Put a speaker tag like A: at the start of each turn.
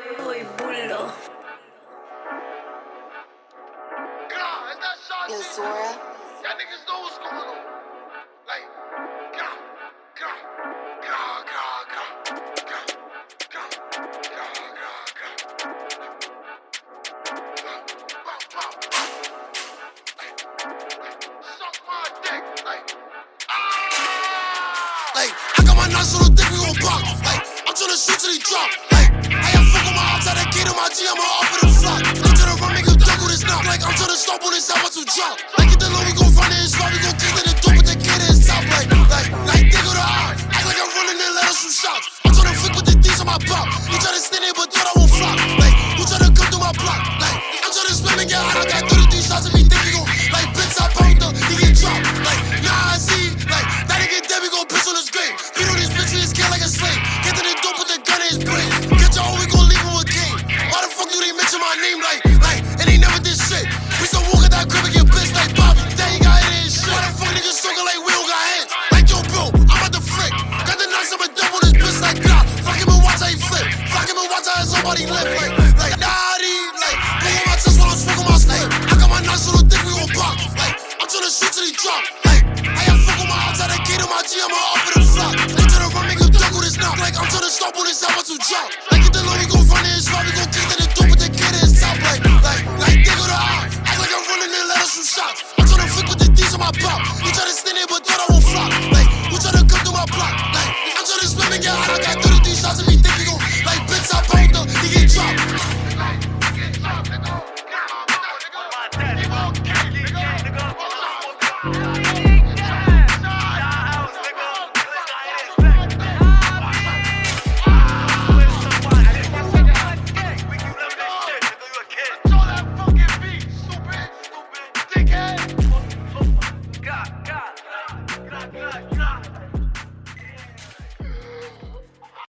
A: Uy, bullo.
B: God, is that Shanti?
C: Yo, Zora.
B: Y'all niggas know what's going on. Like, God, God, God, God, God, God, God, God, God, suck my dick, like, like, I got my nuts on the dick, we gon' pop. Like, I'm tryna shoot till he drop. Like, I am fucking my outside the gate of my G, I'ma up in the flock. I'm tryna run, make him juggle this knock. Like, I'm tryna stop on this side, about to drop. Like, get the low, we gon' run in his spot, we gon' kick to the door, but the kid is top. Like, dig with the eye. Act like I'm running and let us some shots. I'm tryna flick with the D's on my pop. You tryna stand there, but thought I won't flop. Like, you tryna come through my block. Like, I'm tryna swim and get hot. I got 33 shots of me, think we gon' like, bitch, I pumped up, he get dropped. Like, nah, I see, like, that nigga dead, we gon' piss on his grave. Beat on this bitch, we is scared like a slave. Get to the door, put the gun in his brain. Get your we gon' leave him a game. Why the fuck do they mention my name like, and they never did shit? We still walk at that crib and get bitch like Bobby. Then he got hit in his shit. Why the fuck niggas talking like we don't got hands? Like, yo, bro, I'm at the flick. Got the knives, I'ma double this bitch like God. Fuck him and watch how he flip. Fuck him and watch how somebody live. Like, naughty. Like, pull on my chest while I'm smoking my snake. I got my nuts on the dick, we gon' pop. Like, I'm tryna shoot till he drop. Like, I am fucking my outside the gate of my G, I'ma up in the flock. I'm tryna run, make him juggle this knock. Like, I'm tryna stop on this side, about to drop. Like, get the low, we gon' run in his spot, we gon' kick to the door, but the kid is top. Like, dig with the eye. Act like I'm running and let us some shots. I'm tryna flick with the D's on my pop. You tryna stand there, but thought I won't flop.